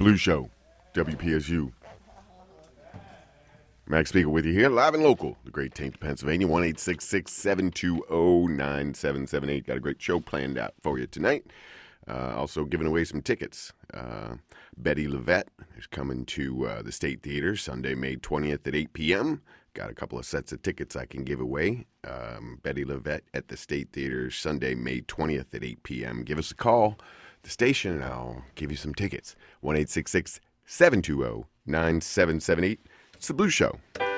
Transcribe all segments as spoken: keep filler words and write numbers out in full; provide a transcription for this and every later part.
Blue Show, W P S U. Max Speaker with you here, live and local, the great Taint, Pennsylvania, one eight six six, seven two zero, nine seven seven eight. Got a great show planned out for you tonight. Uh, also giving away some tickets. Uh, Betty LaVette is coming to uh, the State Theater Sunday, May twentieth at eight p.m. Got a couple of sets of tickets I can give away. Um, Betty LaVette at the State Theater Sunday, May twentieth at eight p.m. Give us a call, the station, and I'll give you some tickets. one eight six six, seven two zero, nine seven seven eight. It's the Blue Show.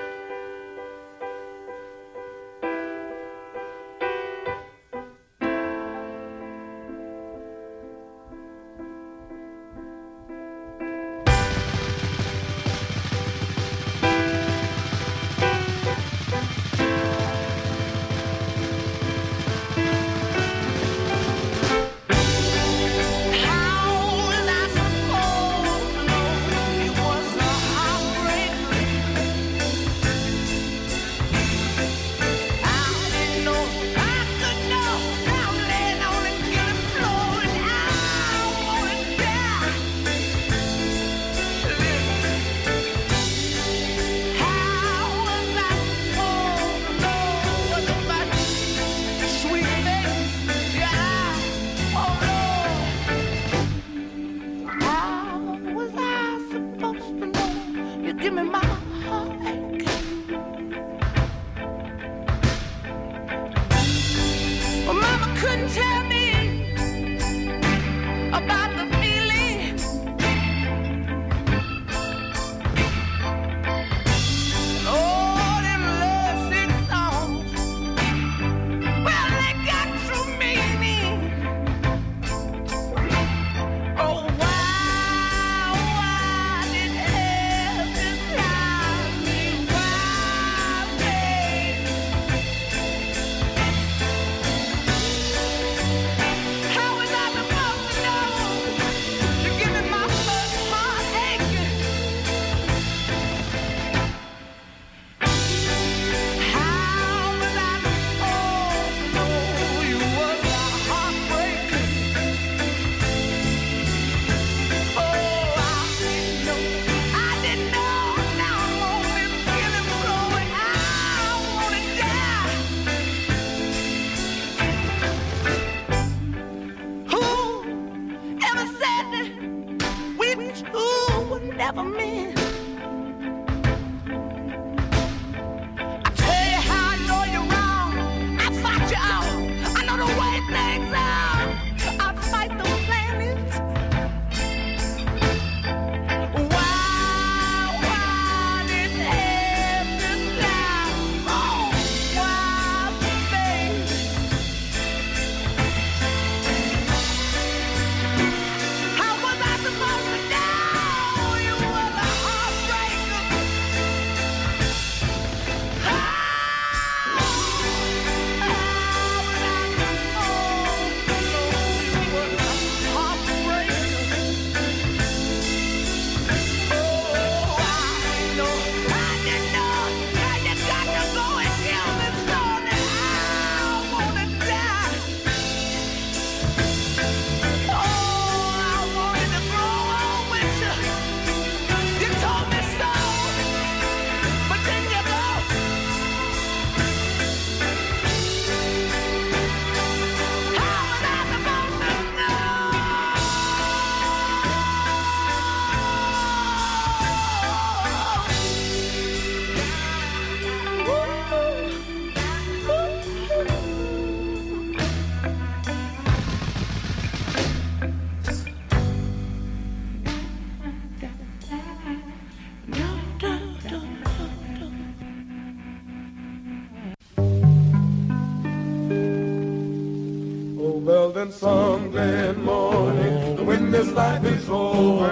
Someday morning, when this life is over,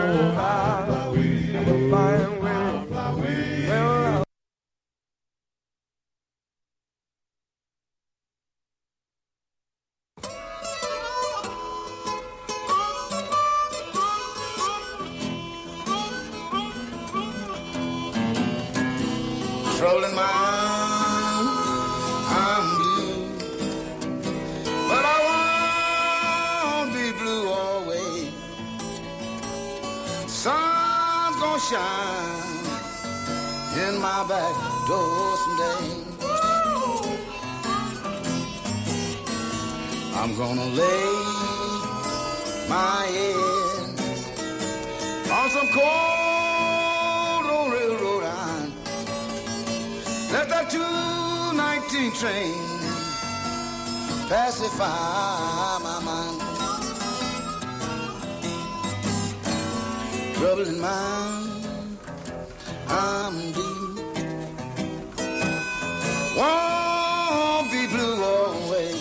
I'll be flying away. Well, Trolling my arms, I'm blue, but I won't be blue always. Some shine in my back door someday. I'm gonna lay my head on some cold old railroad line. Let that two nineteen train pacify my mind. Trouble in mind, I'm due. Won't be blue always.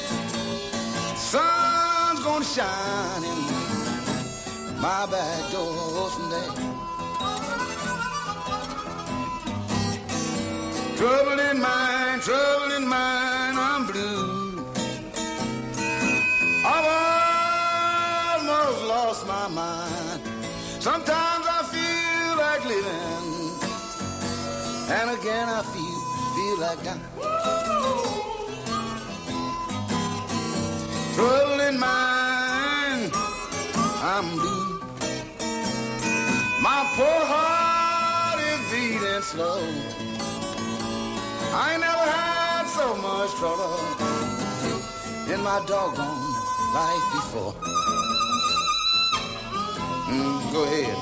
Sun's gonna shine in my back door someday. Trouble in mind, trouble in mind, I'm blue. I've almost lost my mind. Sometimes I feel like living, and again I feel, feel like dying. Trouble in mind, I'm blue. My poor heart is beating slow. I ain't never had so much trouble in my doggone life before. Mm, go ahead.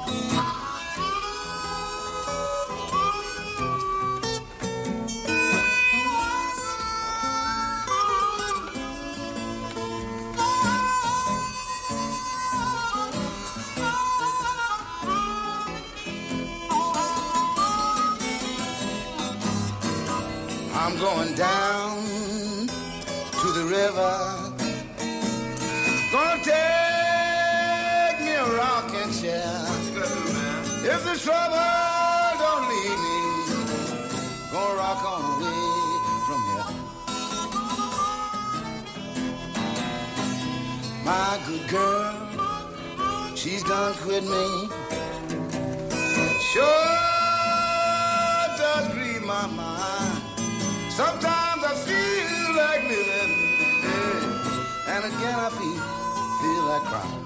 I'm going down to the river, gonna take me a rocking chair. What you gonna do, man? If the trouble don't leave me, gonna rock on away from here. My good girl, she's done quit me. Sure does grieve my mind. Sometimes I feel like living, yeah, and again I feel, feel like crying.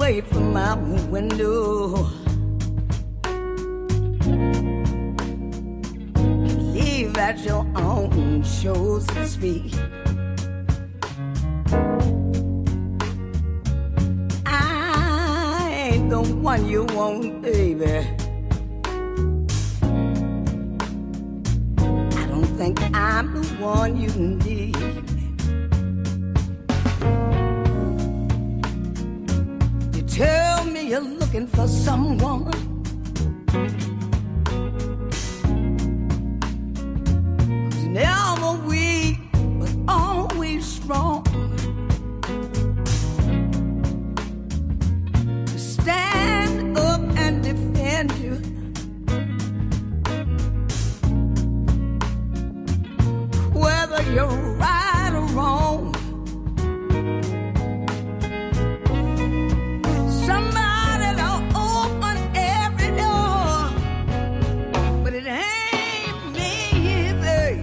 away from my window. Leave at your own chosen speed. I ain't the one you want, baby. I don't think I'm the one you need. You tell me you're looking for someone who's never weak but always strong. Stand up and defend you. Whether you're right or wrong. Somebody to open every door, but it ain't me, baby.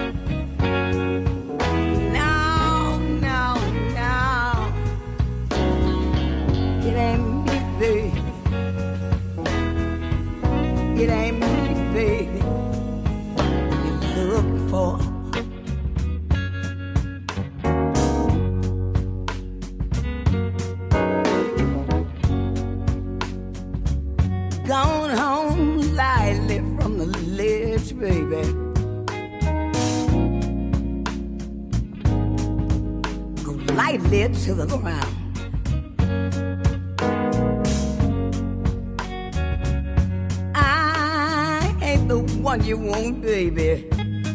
No, no, no. It ain't me, baby. It ain't me, baby. You're looking for. Gone home lightly from the ledge, baby. Go lightly to the ground. I ain't the one you want, baby.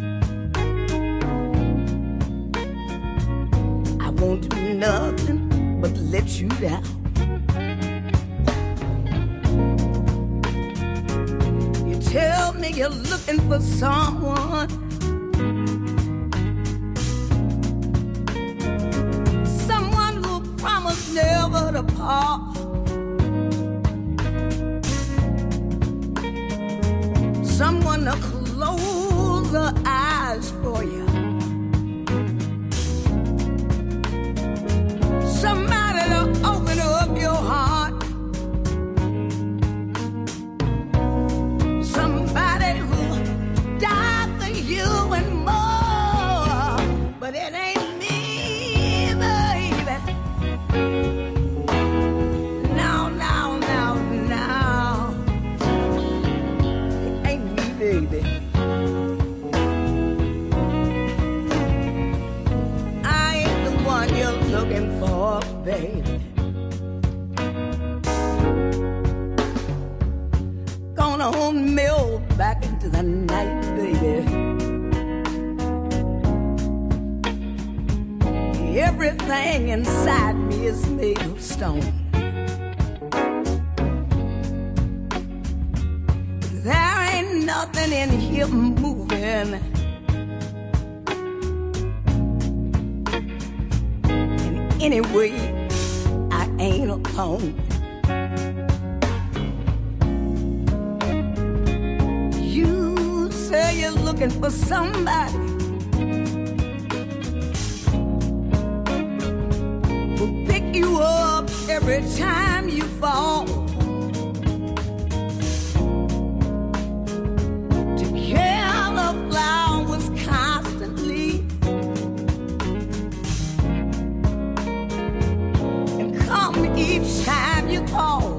I won't do nothing but let you down. Tell me you're looking for someone, someone who promised never to part, someone to close her eyes for you, somebody to open up your heart. But it ain't me, baby. No, no, no, no. It ain't me, baby. I ain't the one you're looking for, baby. Gonna hold me back into the night, baby. Everything inside me is made of stone. There ain't nothing in here moving. And anyway, I ain't alone. You say you're looking for somebody you up every time you fall, to care the flowers constantly, and come each time you call.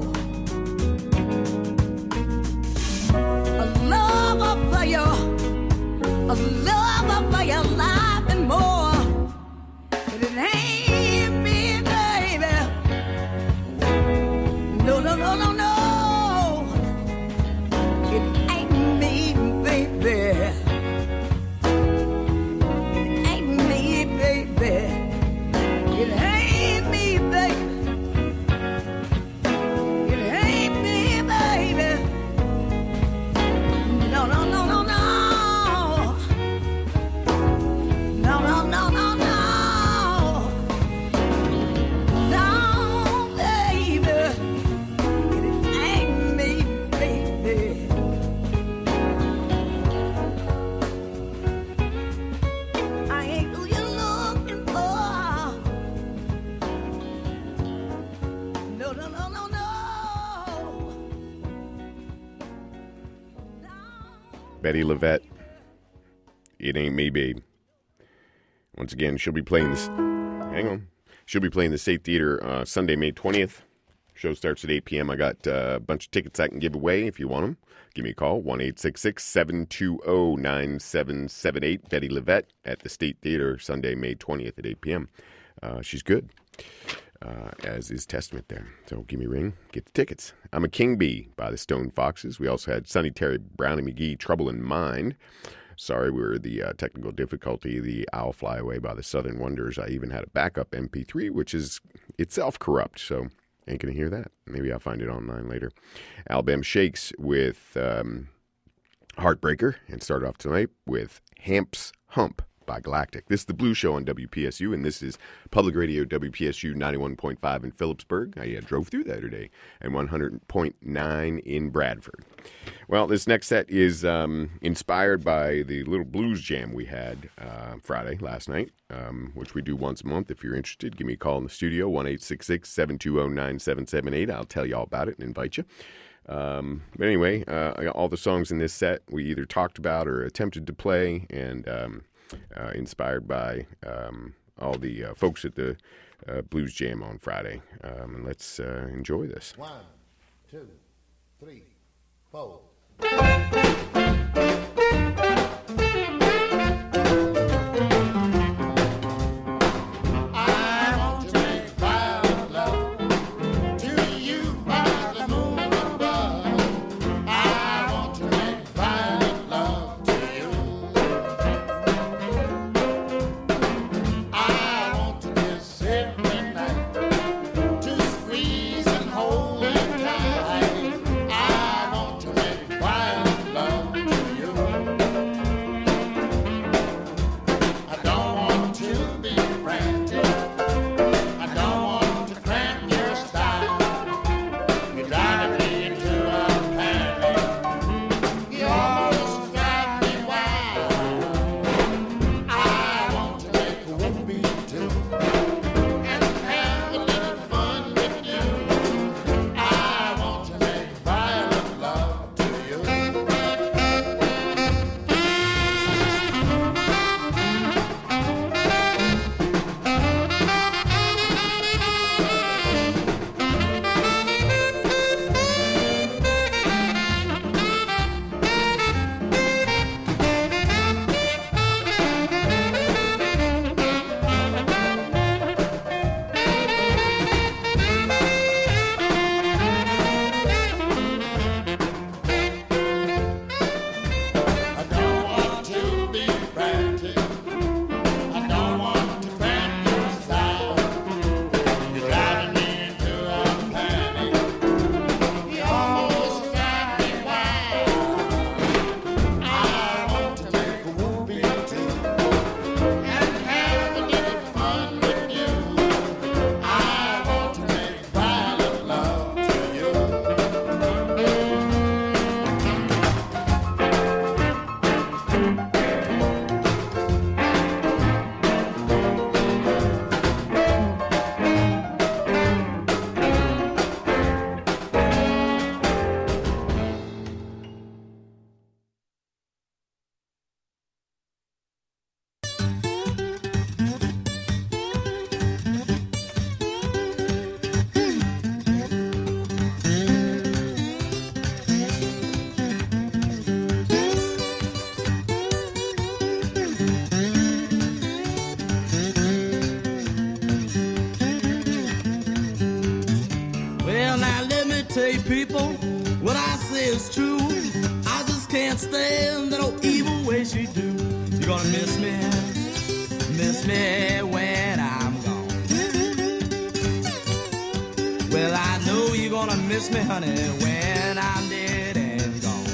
A lover for your, a lover for your life and more, but it ain't. No, no, no, no, no. It ain't me, baby. It ain't me, baby. It ain't me, baby. It ain't me, baby. No, no, no, no, no. Betty LaVette, It Ain't Me, Babe. Once again, she'll be playing this. Hang on. She'll be playing the State Theater uh, Sunday, May twentieth. Show starts at eight p.m. I got uh, a bunch of tickets I can give away if you want them. Give me a call, one eight six six, seven two zero, nine seven seven eight. Betty LaVette at the State Theater Sunday, May twentieth at eight p.m. Uh, she's good, uh, as is Testament there. So give me a ring, get the tickets. I'm a King Bee by the Stone Foxes. We also had Sonny Terry, Brownie McGee, Trouble in Mind. Sorry, we were the uh, technical difficulty. The I'll Fly Away by the Southern Wonders. I even had a backup M P three, which is itself corrupt, so ain't gonna hear that. Maybe I'll find it online later. Alabama Shakes with um, Heartbreaker, and start off tonight with Hamp's Hump by Galactic. This is the Blues Show on W P S U, and this is Public Radio W P S U ninety-one point five in Phillipsburg. I uh, drove through that today, and one hundred point nine in Bradford. Well, this next set is um, inspired by the little blues jam we had uh, Friday, last night, um, which we do once a month. If you're interested, give me a call in the studio, one eight six six, seven two zero, nine seven seven eight. I'll tell you all about it and invite you. Um, but anyway, uh, all the songs in this set we either talked about or attempted to play, and um, uh, inspired by um, all the uh, folks at the uh, Blues Jam on Friday. Um, and let's uh, enjoy this. One, two, three, four. People, what I say is true. I just can't stand that old evil way she do. You're gonna miss me, miss me when I'm gone. Well, I know you're gonna miss me, honey, when I'm dead and gone.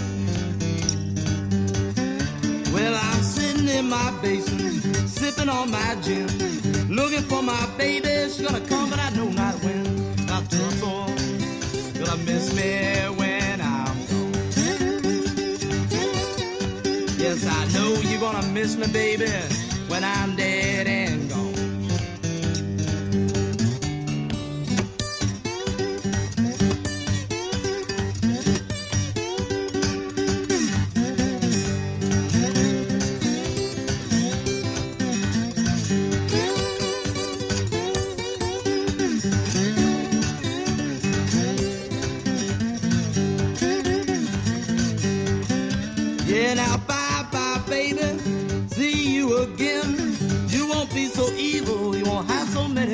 Well, I'm sitting in my basement, sipping on my gin, looking for my baby. She's gonna come, but I know not when. Not trouble. Gonna miss me when I'm gone. Yes, I know you're gonna miss me, baby, when I'm dead and gone.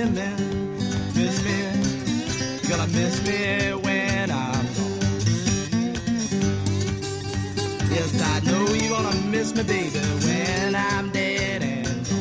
me, miss me. You're gonna miss me when I'm gone. Yes, I know you're gonna miss me, baby, when I'm dead and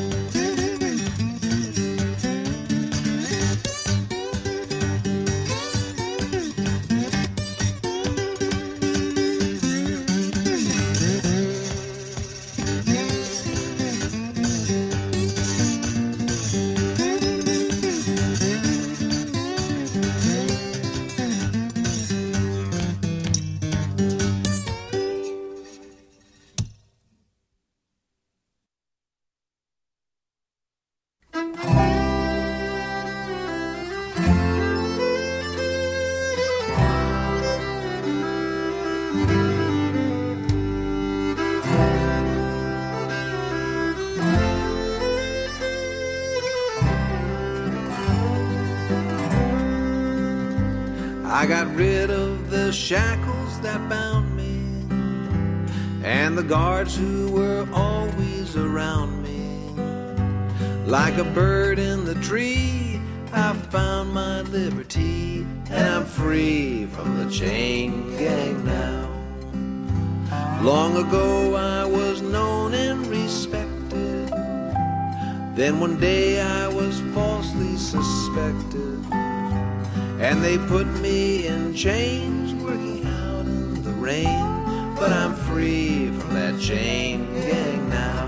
I got rid of the shackles that bound me and the guards who were always around me. Like a bird in the tree, I found my liberty, and I'm free from the chain gang now. Long ago I was known and respected, then one day I was falsely suspected, and they put me in chains, working out in the rain. But I'm free from that chain gang now.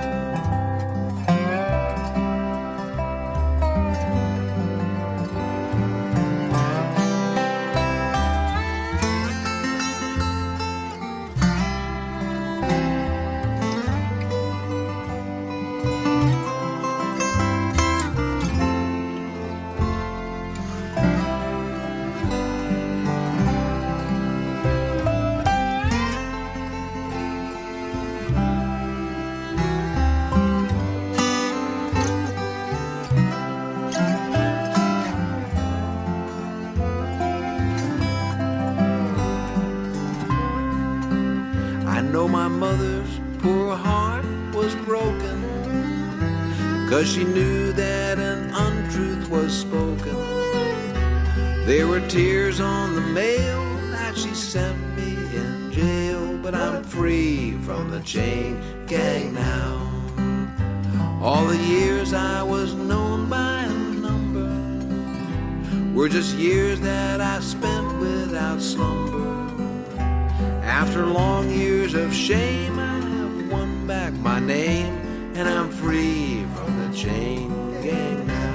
Cause she knew that an untruth was spoken. There were tears on the mail that she sent me in jail. But I'm free from the chain gang now. All the years I was known by a number were just years that I spent without slumber. After long years of shame, I have won back my name, and I'm free from the chain gang now.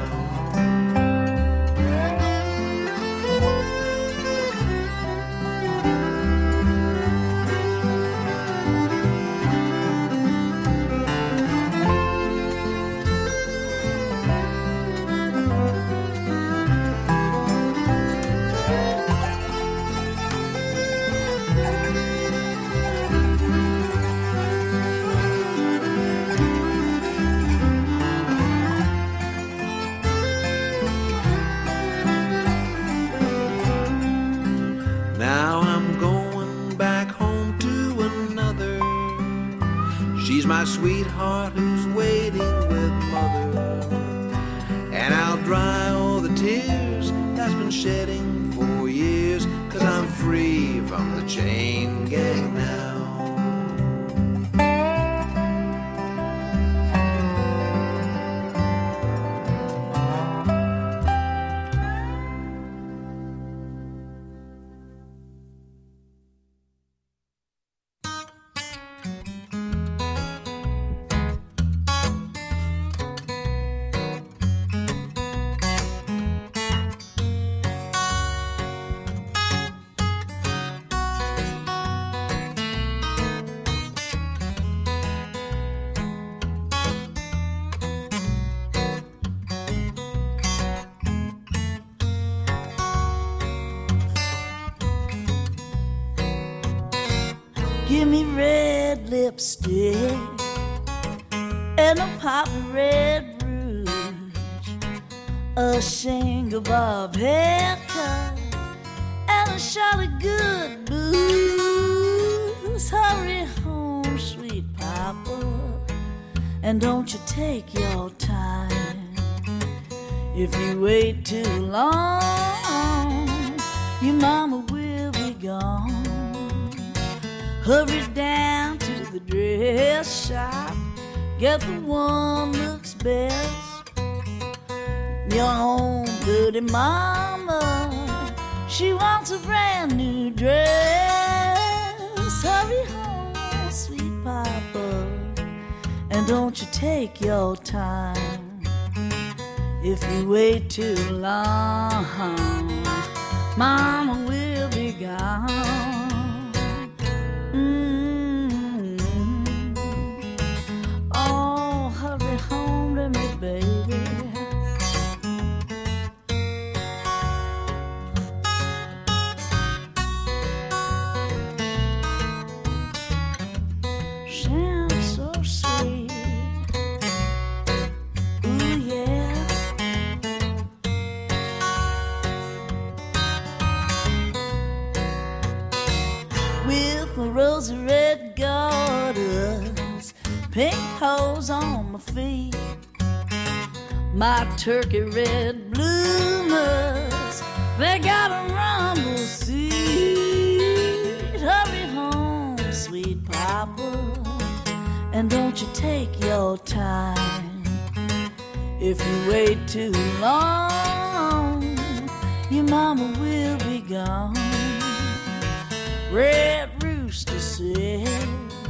My sweetheart who's waiting with mother, and I'll dry all the tears that's been shedding for years, cause I'm free from the chain gang now. Give me red lipstick and a pop of red rouge, a shingle bob haircut, and a shot of good booze. Hurry home, sweet papa, and don't you take your time. If you wait too long, your mama will be gone. Hurry down to the dress shop, get the one looks best. Your home dirty mama, she wants a brand new dress. Hurry home, sweet papa, and don't you take your time. If you wait too long, mama will be gone. Mm-hmm. Oh, hurry home to me, baby. Sounds so sweet. Ooh, yeah. With my rosy red garters, pink hose on my feet, my turkey red bloomers, they got a rumble seat. Hurry home, sweet papa, and don't you take your time. If you wait too long, your mama will be gone. Red rooster says,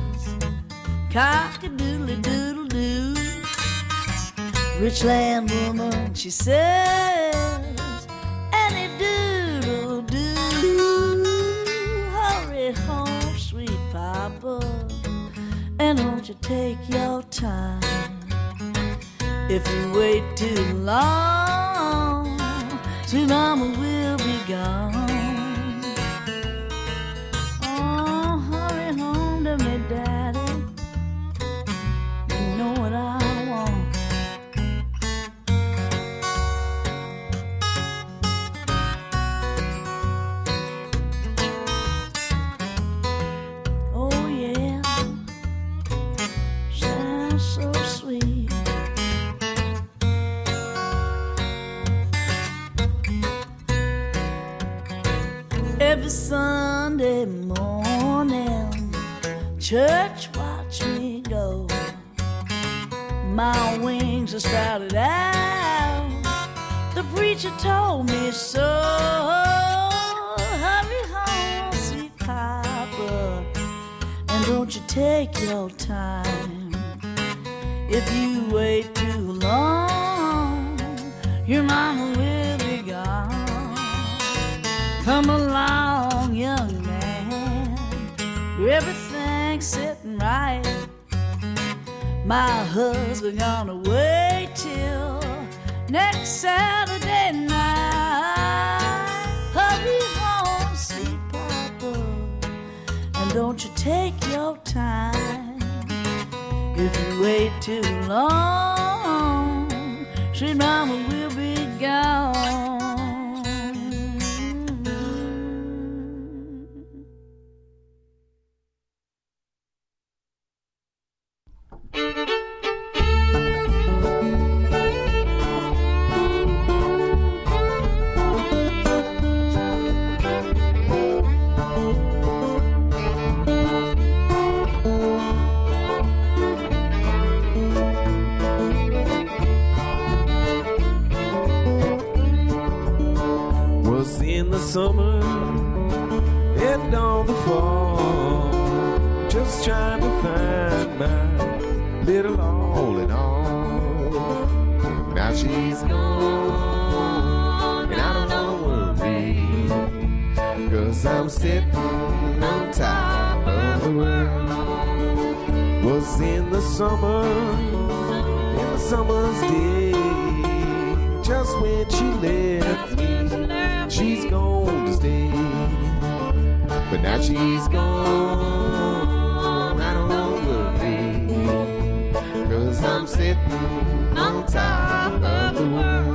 cock-a-doodle-doodle-doo. Rich land woman, she says, any doodle-doo. Hurry home, sweet papa, and don't you take your time. If you wait too long, sweet mama will be gone. Me, daddy, you know what I want. Oh yeah, sounds so sweet. Every Sunday morning, church watch me go. My wings are sprouted out. The preacher told me so. Hurry home, sweet papa, and don't you take your time. If you wait too long, your mama will be gone. Come along, young man, everything's sitting right. My husband gonna wait till next Saturday night. Hurry home, sweet papa, and don't you take your time. If you wait too long, sweet mama will be gone. Summer and all the fall, just trying to find my little all in all. Now she's gone and I don't worry, 'cause I'm sitting on top of the world. Was in the summer, in the summer's day, just when she left me. She's going to stay, but now she's gone. I don't worry, 'cause I'm sitting on top of the world.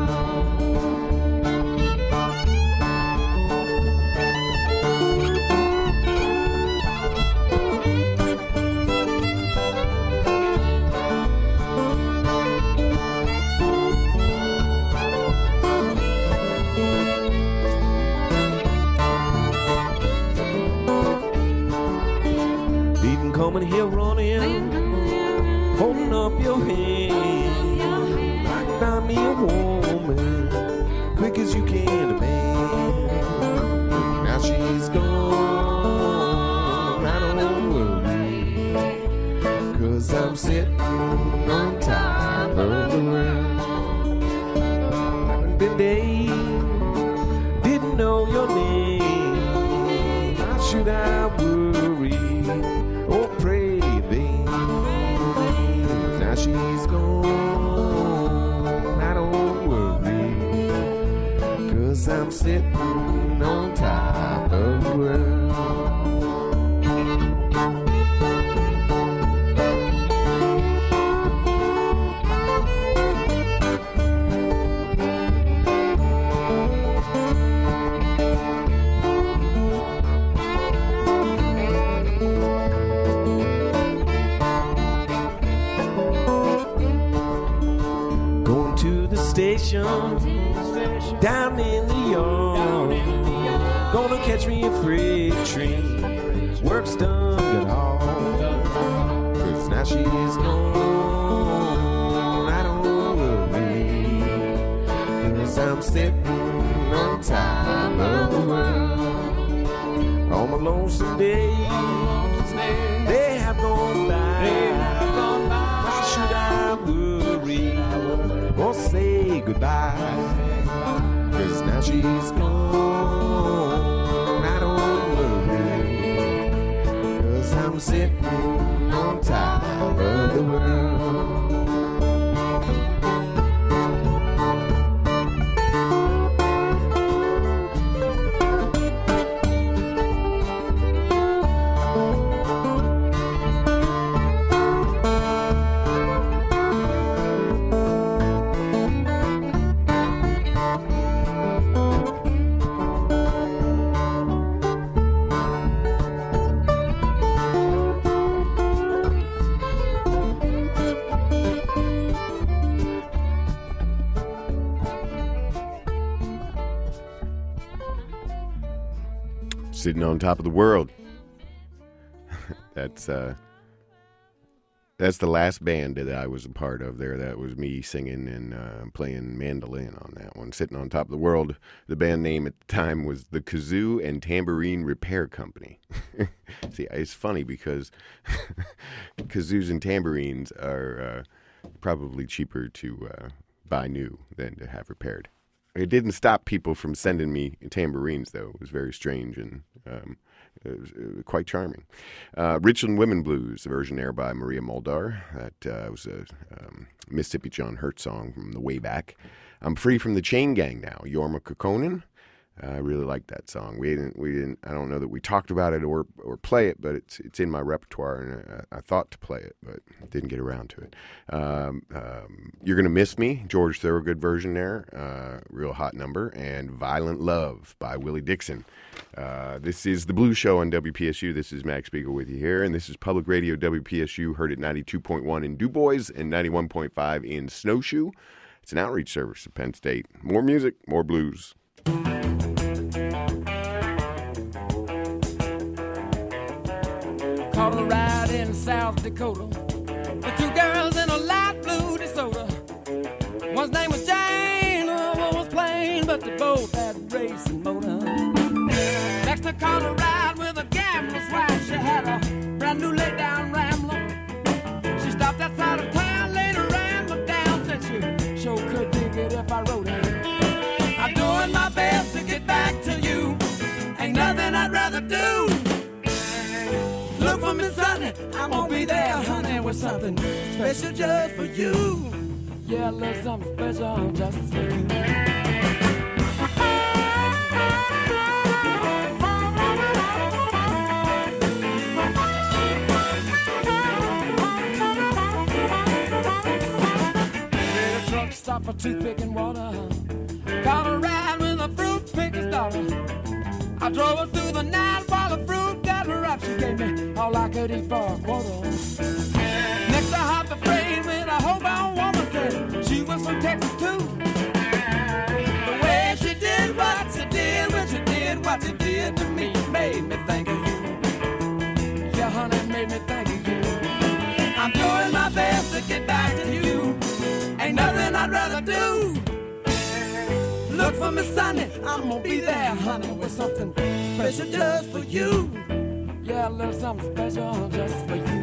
coming here running, holding up your hand. I found me a woman, quick as you can, man. Now she's gone, I don't worry, 'cause I'm sitting on top of the world. Haven't been days, didn't know your name. Why should I worry or pray, babe? Now she's gone, I don't worry, 'cause I'm sitting on top of the world. Down in the yard, gonna catch me a freight train. Work's done, get hard, 'cause now she's gone. I don't worry, 'cause I'm sitting on top of the world. On my lonesome days, they have gone by. Why should I worry or say goodbye? 'Cause now she's gone, I don't worry, 'cause I'm sitting on top of the world. Sitting on top of the world. That's uh, that's the last band that I was a part of there. That was me singing and uh, playing mandolin on that one. Sitting on top of the world. The band name at the time was the Kazoo and Tambourine Repair Company. See, it's funny because kazoos and tambourines are uh, probably cheaper to uh, buy new than to have repaired. It didn't stop people from sending me tambourines, though. It was very strange and um, it was, it was quite charming. Uh, Richland Women Blues, a version there by Maria Muldaur. That uh, was a um, Mississippi John Hurt song from the way back. I'm Free from the Chain Gang now, Jorma Kaukonen. I really like that song. We didn't, we didn't. I don't know that we talked about it or or play it, but it's it's in my repertoire, and I, I thought to play it, but didn't get around to it. Um, um, You're Gonna Miss Me, George Thorogood version there, uh, real hot number, and Violent Love by Willie Dixon. Uh, this is the Blues Show on W P S U. This is Max Spiegel with you here, and this is Public Radio W P S U, heard at ninety-two point one in Du Bois and ninety-one point five in Snowshoe. It's an outreach service of Penn State. More music, more blues. Caught a ride in South Dakota with two girls in a light blue DeSoto. One's name was Jane, the other was plain, but they both had racing motor. Next I caught a ride with a gambler's wife. She had a brand new laid-down Rambler. She stopped outside of town, laid her Rambler down, said she sure could dig it if I rode it. I'm doing my best to get back to you. Ain't nothing I'd rather do. Look for me, Sunday, I'm gonna be there, honey, with something special just for you. Yeah, a little something special just for you. Made a truck stop for toothpick and water. Got a ride with a fruit picker's daughter. I drove her through the night while the fruit got her up. She gave me all I could eat for a quarter. Next I hopped the freight with a homebound woman. Said she was from Texas too. The way she did what she did when she did what she did to me made me think of you. Yeah, honey, made me think of you. for me, Sonny. I'm gonna be there, honey, with something special just for you. Yeah, a little something special just for you.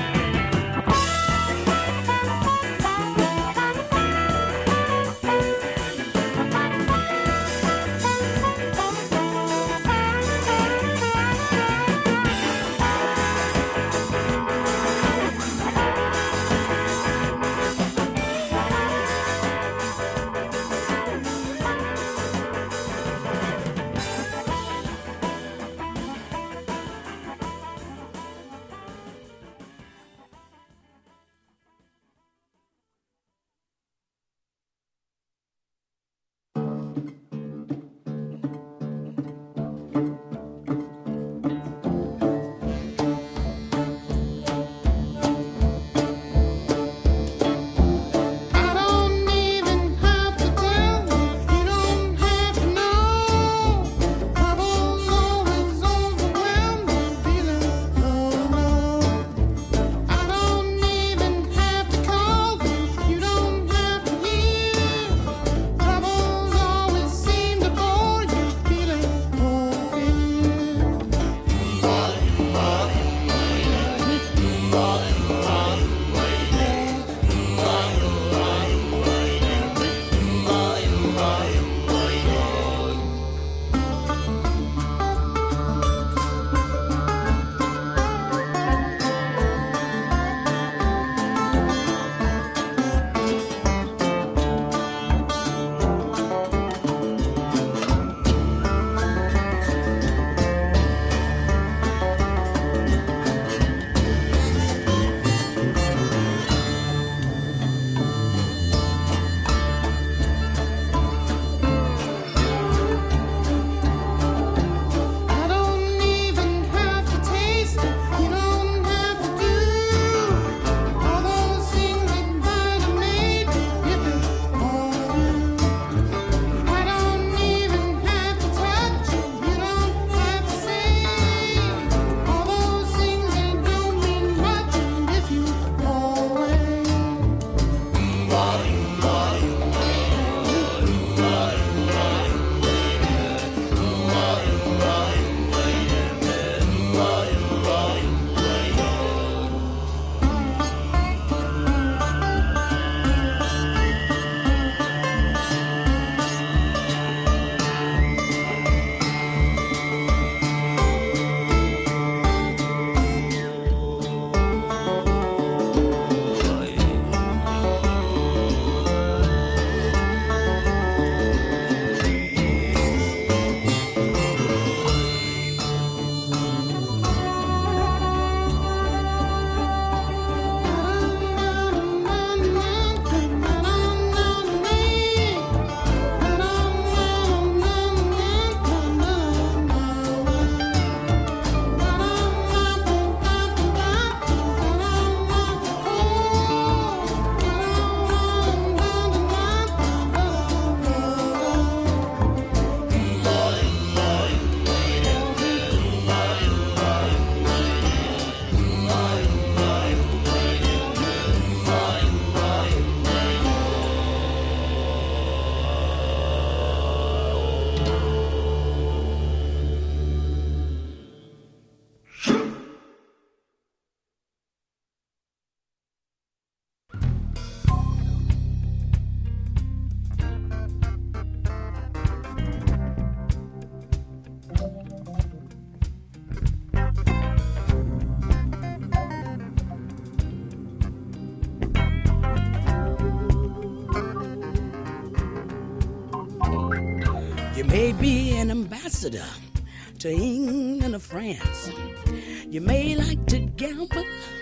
may be an ambassador to England or France. You may like to gamble,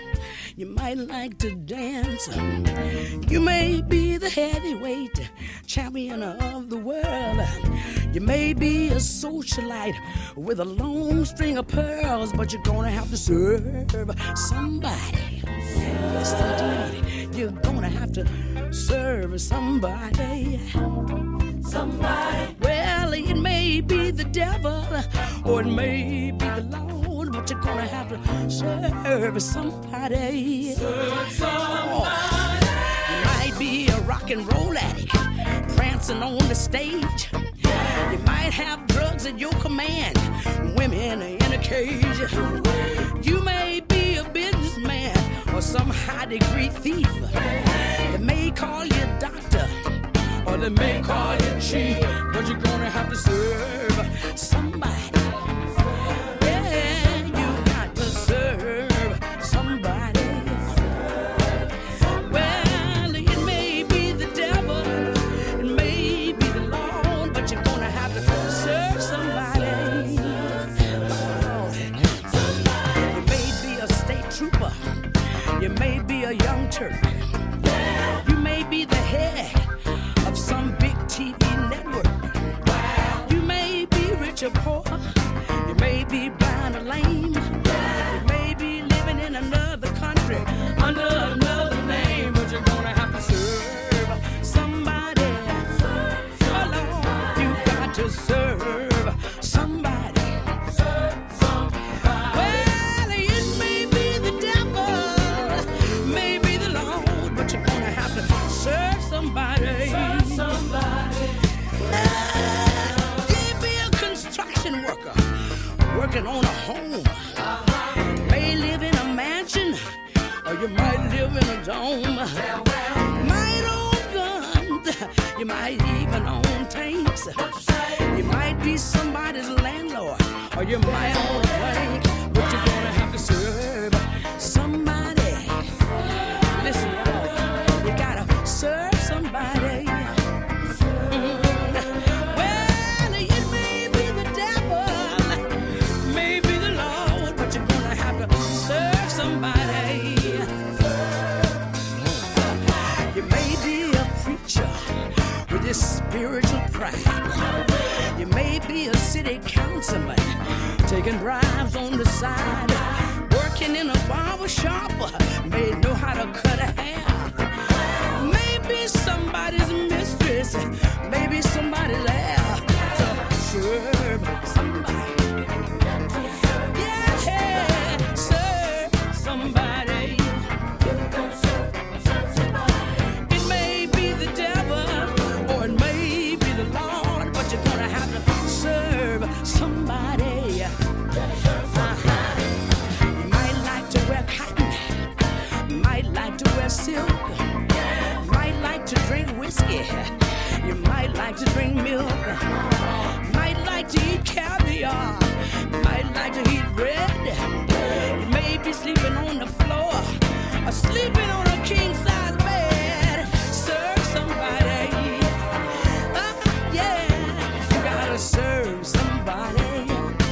you might like to dance. You may be the heavyweight champion of the world. You may be a socialite with a long string of pearls, but you're gonna have to serve somebody. Yes, indeed. You're gonna have to serve somebody. Somebody. Well, it may be the devil or it may be the Lord, but you're gonna have to serve somebody. Serve somebody. You might be a rock and roll addict prancing on the stage. You might have drugs at your command, women in a cage. You may be a businessman or some high-degree thief. They may call you doctor or they may call you chief, but you're gonna have to serve somebody. Yeah, you got to serve somebody. Well, it may be the devil, it may be the Lord, but you're gonna have to serve somebody. Oh, you may be a state trooper, you may be a young Turk, you may be the head of some big T V network. You may be rich or poor, you may be blind or lame, you may be living in another country under another name, but you're gonna have to serve somebody. Oh Lord, you got to serve somebody. Well, it may be the devil, may be the Lord, but you're gonna have to serve somebody. Serve somebody. Uh, you be a construction worker working on a home. May live in a mansion or you might live in a dome. Might own guns, you might even own tanks. You might be somebody's landlord or you might own a bank, but you're gonna have to serve somebody. Listen, y'all, you gotta serve somebody. Mm. Well, it may be the devil, may be the Lord, but you're gonna have to serve somebody. You may be a preacher with this spiritual pride. You may be a city councilman taking bribes on the side, working in a barber shop, may know how to cut a hair. Maybe somebody's mistress, maybe somebody's heir to serve somebody. Yeah, serve somebody. It may be the devil or it may be the Lord, but you're gonna have to serve somebody. Uh-huh. You might like to wear cotton, might like to wear silk, might like to drink whiskey, you might like to drink milk, might like to eat caviar, might like to eat bread. You may be sleeping on the floor or sleeping on a king-size bed. Serve somebody. Uh, yeah, you gotta serve somebody.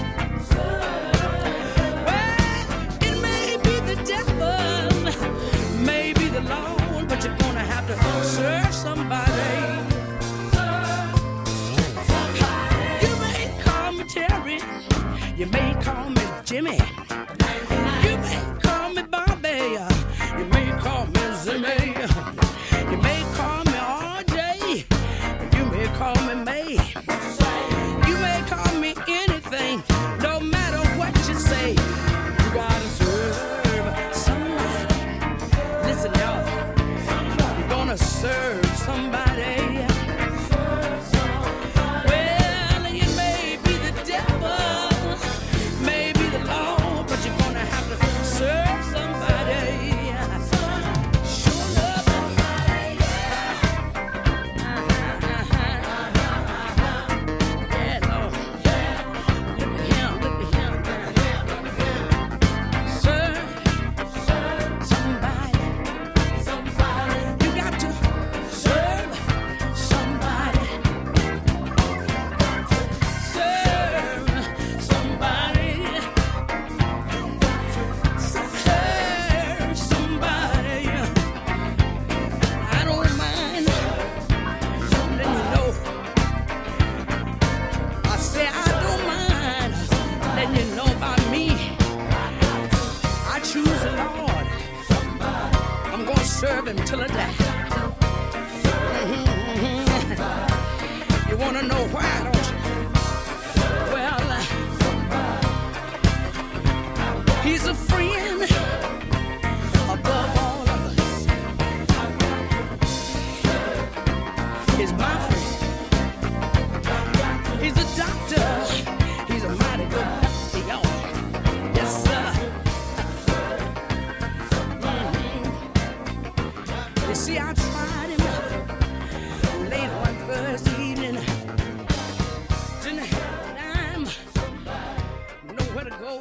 Well, it may be the devil, may be the Lord, but you're gonna have to serve somebody. You may call me Terry, you may call me Jimmy, you may call me Bobby, you may call me Zimmy, you may call me R J, you may call me May, you may call me anything, no matter what you say, you gotta serve somebody. Listen, y'all, you're gonna serve somebody. Well, it may be the devil, may be the Lord, but you're gonna have to serve somebody. Sure love somebody. Yeah, Lord. Look at him, look at him. Serve somebody. You got to serve somebody. Serve somebody. Serve somebody. I don't mind letting you know. I say I don't mind letting you know about me. I choose the Lord. I'm gonna serve him till I die. Mhm. You wanna know why, don't you? Well, uh, he's a friend above all of us. He's my friend. He's doctor. He's a mighty good doctor, y'all. Yes, sir. Mm-hmm. You see, I tried him late one first evening. Didn't have time, nowhere to go.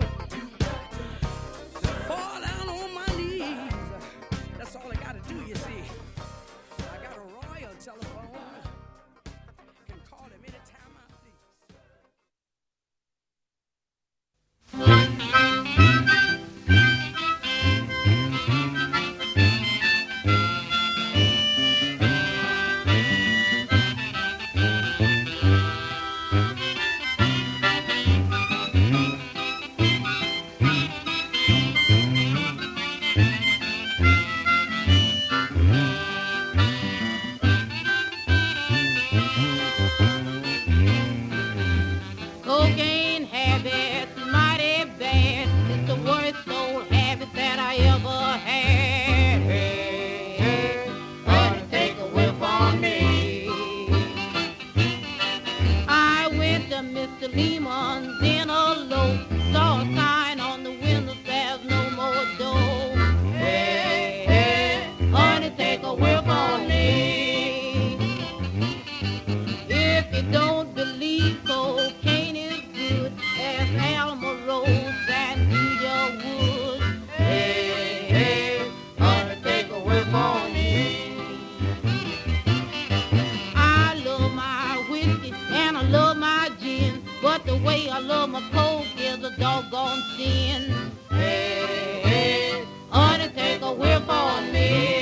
Fall down on my knees. That's all I gotta do, you see. I got a royal telephone. Can call him anytime I Cocaine habit, mighty bad. It's the worst old habit that I ever had. Gonna take a whip on me. I went to Mister Lehman's in a low, saw a sign on the window, there's no more dough. Hey, hey, honey, take a whip on me. If you don't believe cocaine is good, there's Alamo Rose and Cedar Woods. Hey, hey, honey, take a whip on me. I love my whiskey and I love my gin, but the way I love my coke is a doggone sin. Hey, hey, honey, take a whip on me.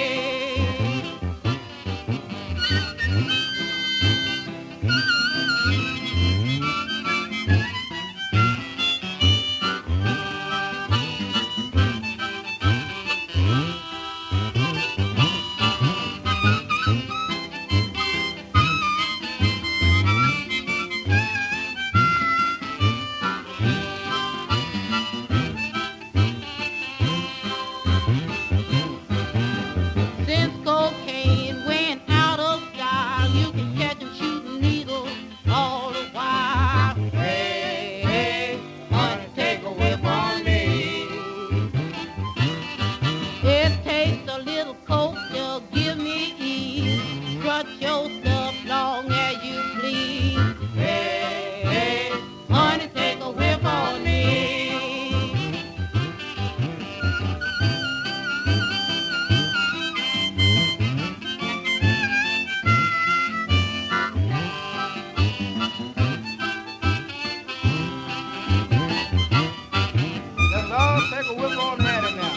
Since cocaine went out of style, you can catch 'em shooting needles all the while. Hey, hey, honey, take a whip on me. It takes a little coke to give me ease. Strut your stuff long as you please. Hey, hey, honey, take a whip on me. Let's all take a whip on Hattie now.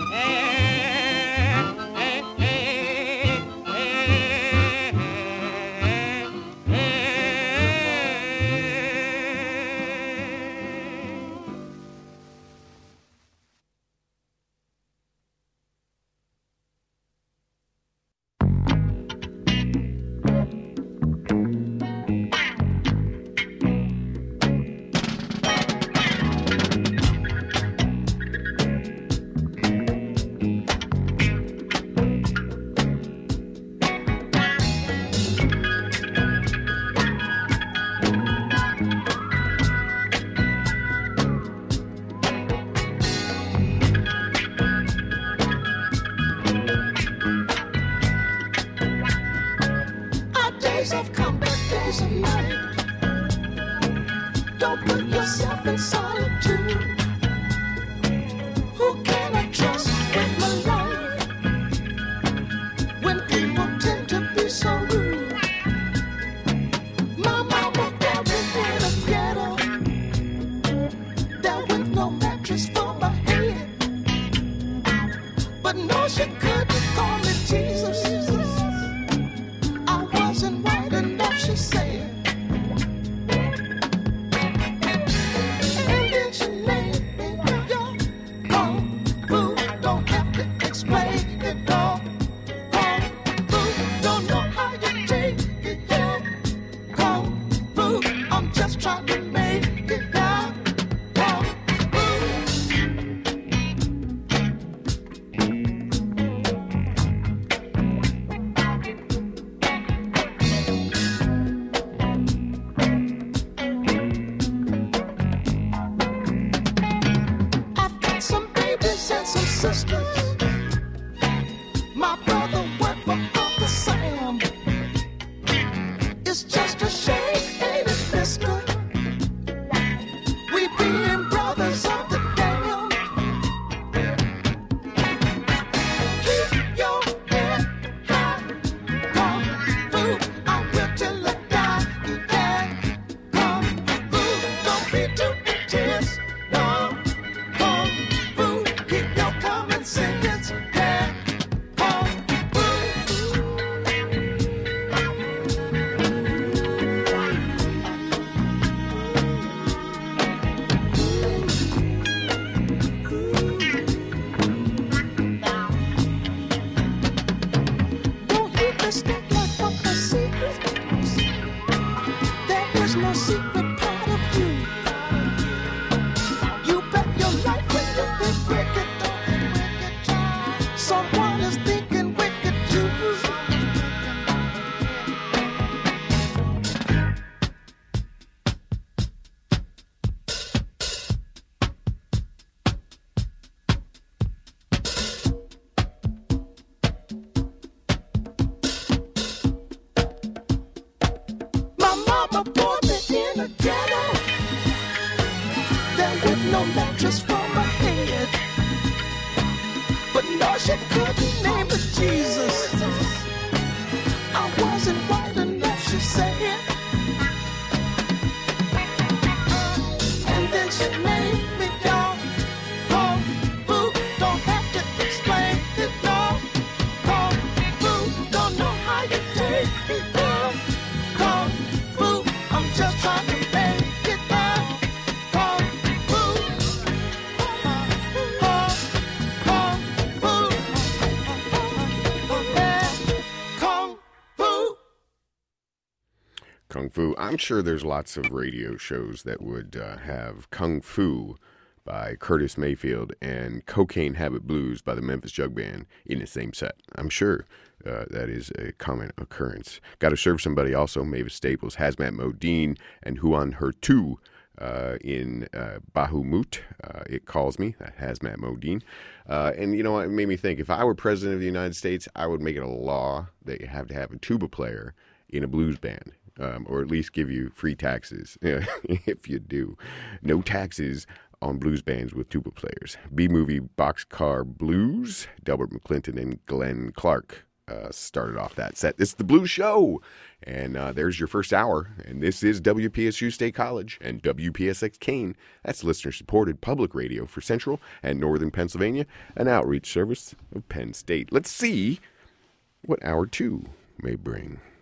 Our days have come, but days of night. Don't put yourself in solitude. Who can I trust with my life when people tend to be so rude? My mama buried in a ghetto, there with no mattress for my head. But no, she couldn't call me Jesus. I wasn't white enough, she said. And then she named she couldn't name but Jesus. I wasn't white enough, she said. And then she made me go kung fu. Don't have to explain it, no. Kung fu, don't know how you take me down. Kung fu, I'm just trying to make it down. Kung fu, kung fu, yeah, kung fu. Kung Fu. I'm sure there's lots of radio shows that would uh, have Kung Fu by Curtis Mayfield and Cocaine Habit Blues by the Memphis Jug Band in the same set. I'm sure uh, that is a common occurrence. Got to Serve Somebody also, Mavis Staples, Hazmat Modine, and Huan Hertu uh, in uh, Bahumut. Uh, it Calls Me, that Hazmat Modine. Uh, and you know what, it made me think, if I were president of the United States, I would make it a law that you have to have a tuba player in a blues band. Um, or at least give you free taxes if you do. No taxes on blues bands with tuba players. B-movie Boxcar Blues, Delbert McClinton and Glenn Clark uh, started off that set. This is the Blues Show, and uh, there's your first hour. And this is W P S U State College and W P S X Kane. That's listener-supported public radio for Central and Northern Pennsylvania, an outreach service of Penn State. Let's see what hour two may bring.